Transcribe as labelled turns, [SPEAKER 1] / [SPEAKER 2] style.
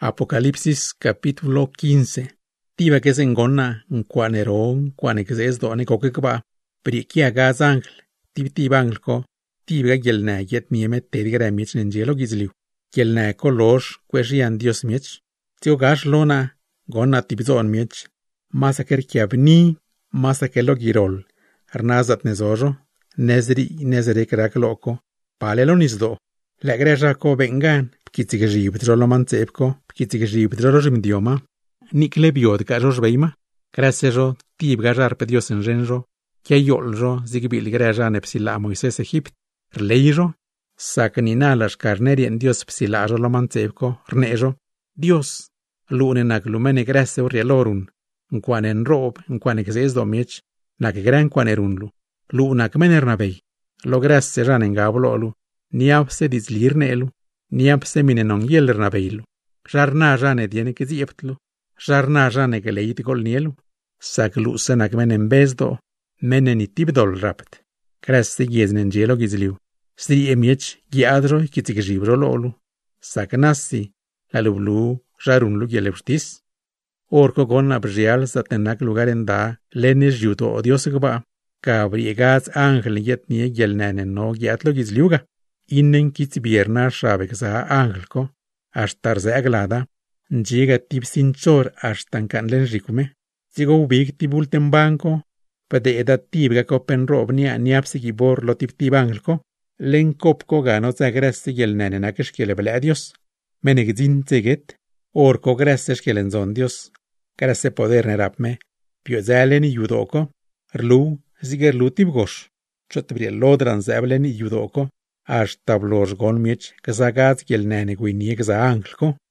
[SPEAKER 1] Apocalipsis capítulo 15. Tiba que se engona, ncuanerón, cuanex done coqueba, priquia gas ángel, tiba ángel co, tiba yelna yet niemet tedigra mich nengelo gizliu, yelna colos, queshian dios mich, tio gas lona, gona tibzon mich, masaker kiabni, masakelo girol, arnazat nezojo, nezri crack loco, palelonisdo, la greja co vengan, pkitzigri btrolomancepco, pkitzigri btrolojimdioma, nikle biod gajos veima, grasejo, tib gajar pedios en renjo, que yoljo, zigbil greja nepsila Moisés Egipto, rleijo, sacanina las carnerien dios psilajo lomancepco, rnejo, Dios, lunenak lumene grase urielorun, nquanen rob, nquanex domich, nak gran quanerunlu, lunak menernabei, lo grasse janen gablolu, niapse dizlirnelu, niapse minenon yelernabeilu, jarna jane diene que zieptlu, jarna jane que leitigol nielu, saklu senak menen bezdo, menen itibdol rapt, grasse gieznen gelo gizliu, sri emiech giadro kitzigibro lolu, saknassi, la lublu, jarunlu geleutis, orco con abrial zatenak lugaren da, lenes yuto odiosgba, cabriegaz ángel yetnie yelnanen no giatlo gizliuga, innen kitzbierna shabekza ángelko, ashtarze aglada, llega tipsinchor ashtankan len rikume, llega ubik tibulten banco, pede edat tibga kopen robnia niapsigi bor lo tiptib ángelko, len kopko gano zagresse yelnanen akeshkelebele adios, menegzin zeget, orco grasse shkelenzon dios, grasse poder nerapme, piozalen yudoko, rlu, zigerlu tibgosh, chotbriel lodran zablen yudoko, ashtablosh gonmiech, kazagaz yelnane guinie kza anglko,